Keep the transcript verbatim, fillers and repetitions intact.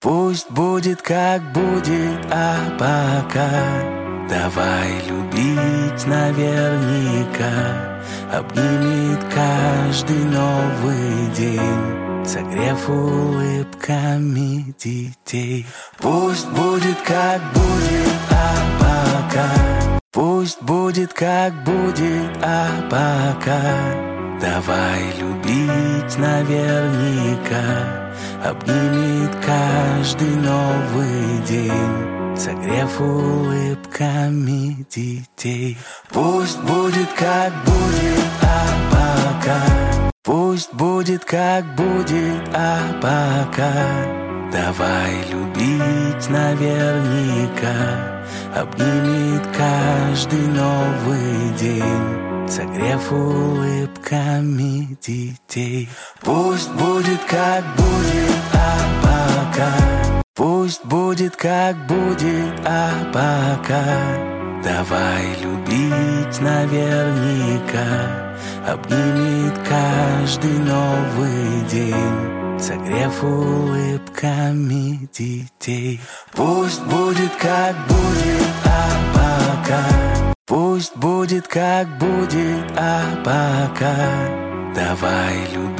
Пусть будет как будет, а пока давай любить наверняка. Обнимет каждый новый день, согрев улыбками детей. Пусть будет как будет, а пока пусть будет как будет, а пока давай любить наверняка. Обнимет каждый новый день, согрев улыбками детей. Пусть будет как будет, а пока пусть будет как будет, а пока давай любить наверняка. Обнимет каждый новый день, согрев улыбками детей. Пусть будет как будет, а пока пусть будет как будет, а пока давай любить наверняка. Обнимет каждый новый день, согрев улыбками детей. Пусть будет как будет, а пока пусть будет как будет, а пока давай любить